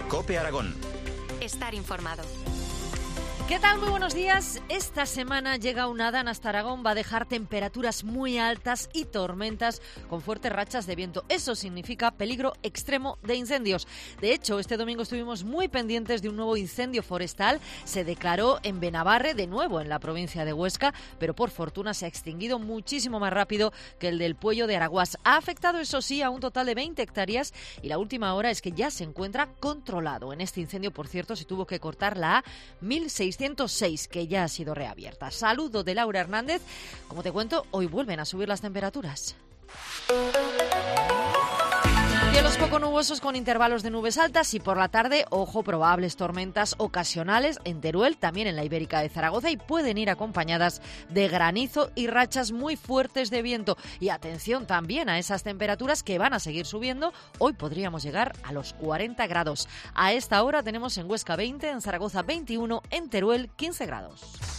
COPE Aragón. Estar informado. ¿Qué tal? Muy buenos días. Esta semana llega una hada hasta Aragón, va a dejar temperaturas muy altas y tormentas con fuertes rachas de viento. Eso significa peligro extremo de incendios. De hecho, este domingo estuvimos muy pendientes de un nuevo incendio forestal. Se declaró en Benabarre, de nuevo en la provincia de Huesca, pero por fortuna se ha extinguido muchísimo más rápido que el del Puello de Araguás. Ha afectado, eso sí, a un total de 20 hectáreas y la última hora es que ya se encuentra controlado. En este incendio, por cierto, se tuvo que cortar la A1606, que ya ha sido reabierta. Saludo de Laura Hernández. Como te cuento, hoy vuelven a subir las temperaturas. Cielos poco nubosos con intervalos de nubes altas y por la tarde, ojo, probables tormentas ocasionales en Teruel, también en la Ibérica de Zaragoza, y pueden ir acompañadas de granizo y rachas muy fuertes de viento. Y atención también a esas temperaturas que van a seguir subiendo. Hoy podríamos llegar a los 40 grados. A esta hora tenemos en Huesca 20, en Zaragoza 21, en Teruel 15 grados.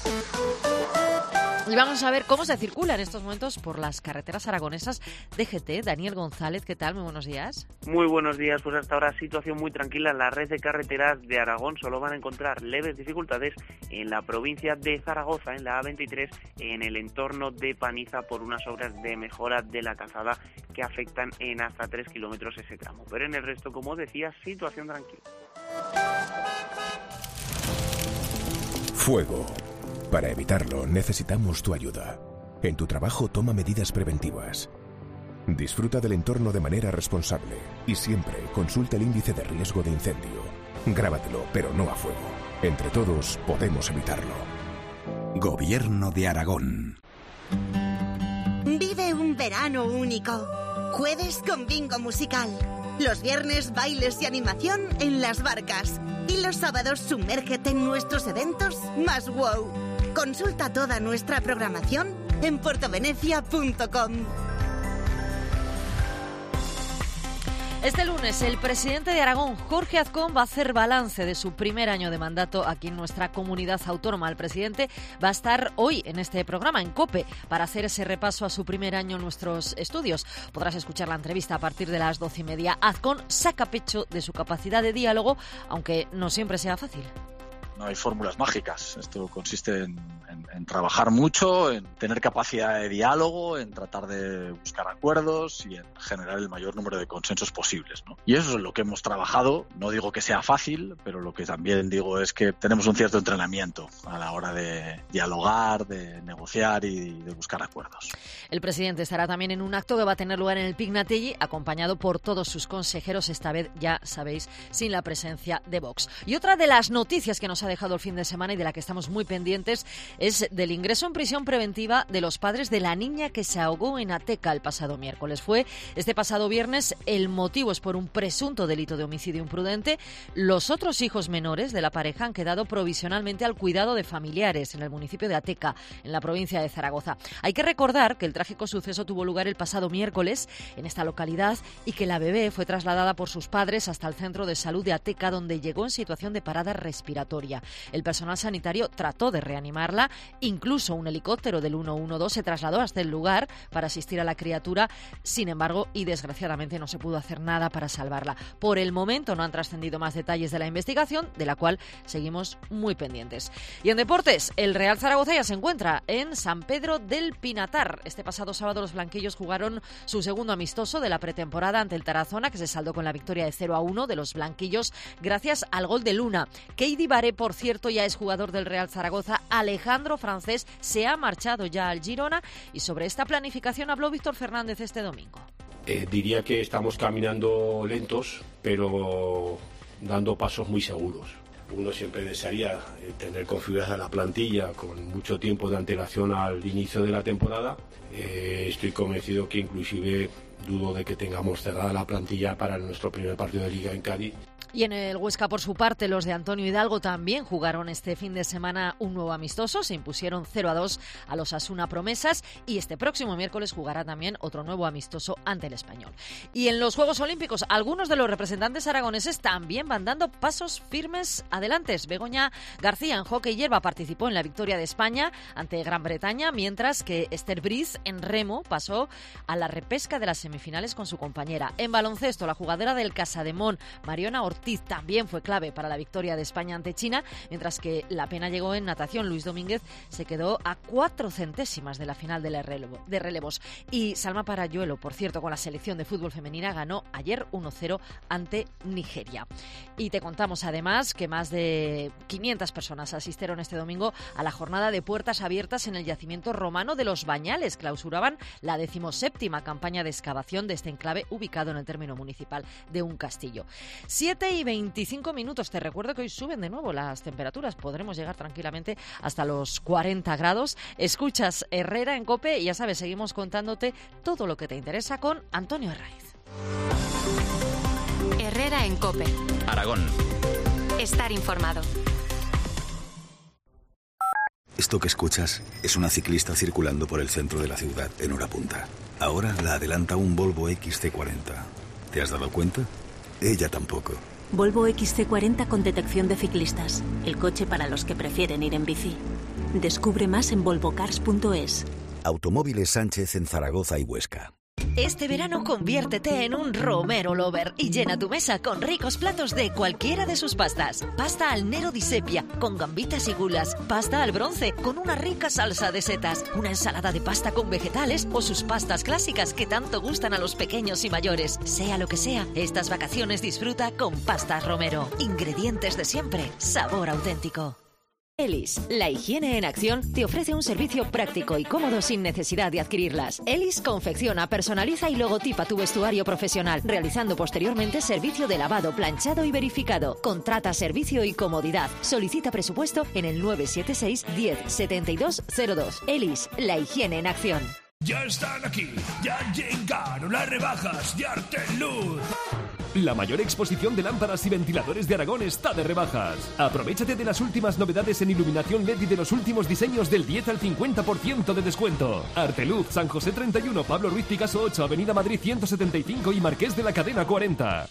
Y vamos a ver cómo se circula en estos momentos por las carreteras aragonesas. DGT, Daniel González, ¿qué tal? Muy buenos días. Muy buenos días, pues hasta ahora situación muy tranquila en la red de carreteras de Aragón. Solo van a encontrar leves dificultades en la provincia de Zaragoza, en la A23, en el entorno de Paniza, por unas obras de mejora de la calzada que afectan en hasta 3 kilómetros ese tramo. Pero en el resto, como decía, situación tranquila. Fuego. Para evitarlo, necesitamos tu ayuda. En tu trabajo, toma medidas preventivas. Disfruta del entorno de manera responsable y siempre consulta el índice de riesgo de incendio. Grábatelo, pero no a fuego. Entre todos, podemos evitarlo. Gobierno de Aragón. Vive un verano único. Jueves con bingo musical. Los viernes, bailes y animación en las barcas. Y los sábados, sumérgete en nuestros eventos más wow. Consulta toda nuestra programación en portovenecia.com. Este lunes, el presidente de Aragón, Jorge Azcón, va a hacer balance de su primer año de mandato aquí en nuestra comunidad autónoma. El presidente va a estar hoy en este programa, en COPE, para hacer ese repaso a su primer año en nuestros estudios. Podrás escuchar la entrevista a partir de las 12:30. Azcón saca pecho de su capacidad de diálogo, aunque no siempre sea fácil. No hay fórmulas mágicas. Esto consiste en trabajar mucho, en tener capacidad de diálogo, en tratar de buscar acuerdos y en generar el mayor número de consensos posibles, ¿no? Y eso es lo que hemos trabajado. No digo que sea fácil, pero lo que también digo es que tenemos un cierto entrenamiento a la hora de dialogar, de negociar y de buscar acuerdos. El presidente estará también en un acto que va a tener lugar en el Pignatelli, acompañado por todos sus consejeros, esta vez, ya sabéis, sin la presencia de Vox. Y otra de las noticias que nos ha dejado el fin de semana y de la que estamos muy pendientes es del ingreso en prisión preventiva de los padres de la niña que se ahogó en Ateca el pasado miércoles. Fue este pasado viernes. El motivo es por un presunto delito de homicidio imprudente. Los otros hijos menores de la pareja han quedado provisionalmente al cuidado de familiares en el municipio de Ateca, en la provincia de Zaragoza. Hay que recordar que el trágico suceso tuvo lugar el pasado miércoles en esta localidad y que la bebé fue trasladada por sus padres hasta el centro de salud de Ateca, donde llegó en situación de parada respiratoria. El personal sanitario trató de reanimarla, incluso un helicóptero del 112 se trasladó hasta el lugar para asistir a la criatura. Sin embargo, y desgraciadamente no se pudo hacer nada para salvarla. Por el momento no han trascendido más detalles de la investigación, de la cual seguimos muy pendientes. Y en deportes, el Real Zaragoza ya se encuentra en San Pedro del Pinatar. Este pasado sábado los blanquillos jugaron su segundo amistoso de la pretemporada ante el Tarazona, que se saldó con la victoria de 0-1 de los blanquillos gracias al gol de Luna. Keidi Baré, por cierto, ya es jugador del Real Zaragoza. Alejandro Francés se ha marchado ya al Girona y sobre esta planificación habló Víctor Fernández este domingo. Diría que estamos caminando lentos, pero dando pasos muy seguros. Uno siempre desearía tener configurada la plantilla con mucho tiempo de antelación al inicio de la temporada. Estoy convencido que inclusive dudo de que tengamos cerrada la plantilla para nuestro primer partido de Liga en Cádiz. Y en el Huesca, por su parte, los de Antonio Hidalgo también jugaron este fin de semana un nuevo amistoso. Se impusieron 0-2 a los Asuna Promesas y este próximo miércoles jugará también otro nuevo amistoso ante el Español. Y en los Juegos Olímpicos, algunos de los representantes aragoneses también van dando pasos firmes adelante. Begoña García en hockey hierba participó en la victoria de España ante Gran Bretaña, mientras que Esther Briz en remo pasó a la repesca de las semifinales con su compañera. En baloncesto, la jugadora del Casademón, Mariona Ortiz, Ortiz también fue clave para la victoria de España ante China, mientras que la pena llegó en natación. Luis Domínguez se quedó a 4 centésimas de la final de relevos. Y Salma Parayuelo, por cierto, con la selección de fútbol femenina, ganó ayer 1-0 ante Nigeria. Y te contamos además que más de 500 personas asistieron este domingo a la jornada de puertas abiertas en el yacimiento romano de Los Bañales. Clausuraban la 17ª campaña de excavación de este enclave ubicado en el término municipal de un castillo. 7:25. Te recuerdo que hoy suben de nuevo las temperaturas. Podremos llegar tranquilamente hasta los 40 grados. Escuchas Herrera en COPE y ya sabes, seguimos contándote todo lo que te interesa con Antonio Herraiz. Herrera en COPE. Aragón. Estar informado. Esto que escuchas es una ciclista circulando por el centro de la ciudad en hora punta. Ahora la adelanta un Volvo XC40. ¿Te has dado cuenta? Ella tampoco. Volvo XC40 con detección de ciclistas. El coche para los que prefieren ir en bici. Descubre más en volvocars.es. Automóviles Sánchez en Zaragoza y Huesca. Este verano conviértete en un Romero Lover y llena tu mesa con ricos platos de cualquiera de sus pastas. Pasta al Nero di Sepia con gambitas y gulas. Pasta al Bronce con una rica salsa de setas. Una ensalada de pasta con vegetales o sus pastas clásicas que tanto gustan a los pequeños y mayores. Sea lo que sea, estas vacaciones disfruta con Pastas Romero. Ingredientes de siempre, sabor auténtico. Elis, la higiene en acción, te ofrece un servicio práctico y cómodo sin necesidad de adquirirlas. Elis confecciona, personaliza y logotipa tu vestuario profesional, realizando posteriormente servicio de lavado, planchado y verificado. Contrata servicio y comodidad. Solicita presupuesto en el 976 10 72 02. Elis, la higiene en acción. Ya están aquí, ya llegaron las rebajas de Arteluz. La mayor exposición de lámparas y ventiladores de Aragón está de rebajas. Aprovechate de las últimas novedades en iluminación LED y de los últimos diseños del 10 al 50% de descuento. Arteluz, San José 31, Pablo Ruiz Picasso 8, Avenida Madrid 175 y Marqués de la Cadena 40.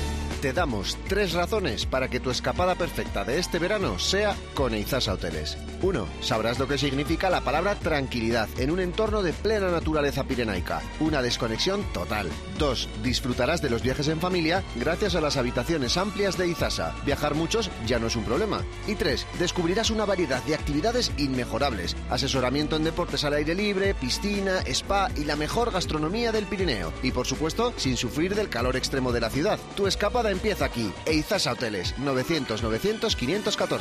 Te damos 3 razones para que tu escapada perfecta de este verano sea con Eizasa Hoteles. 1. Sabrás lo que significa la palabra tranquilidad en un entorno de plena naturaleza pirenaica. Una desconexión total. 2. Disfrutarás de los viajes en familia gracias a las habitaciones amplias de Eizasa. Viajar muchos ya no es un problema. Y 3. Descubrirás una variedad de actividades inmejorables. Asesoramiento en deportes al aire libre, piscina, spa y la mejor gastronomía del Pirineo. Y por supuesto, sin sufrir del calor extremo de la ciudad. Tu escapada empieza aquí. Eizasa Hoteles, 900-900-514.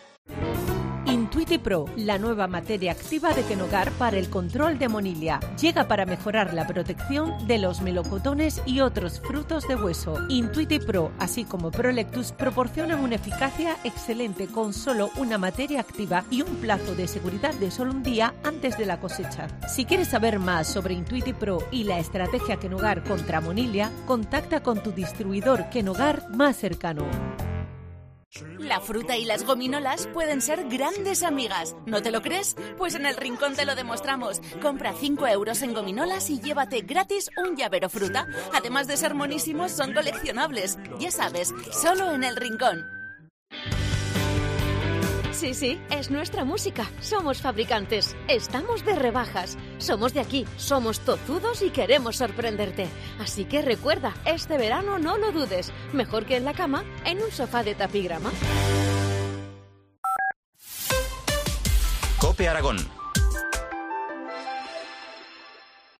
Intuiti Pro, la nueva materia activa de Kenogar para el control de monillia. Llega para mejorar la protección de los melocotones y otros frutos de hueso. Intuiti Pro, así como Prolectus, proporcionan una eficacia excelente con solo una materia activa y un plazo de seguridad de solo un día antes de la cosecha. Si quieres saber más sobre Intuiti Pro y la estrategia Kenogar contra monillia, contacta con tu distribuidor Kenogar más cercano. La fruta y las gominolas pueden ser grandes amigas. ¿No te lo crees? Pues en El Rincón te lo demostramos. Compra 5 euros en gominolas y llévate gratis un llavero fruta. Además de ser monísimos, son coleccionables. Ya sabes, solo en El Rincón. Sí, sí, es nuestra música. Somos fabricantes. Estamos de rebajas. Somos de aquí, somos tozudos y queremos sorprenderte. Así que recuerda, este verano no lo dudes. Mejor que en la cama, en un sofá de tapigrama. COPE Aragón.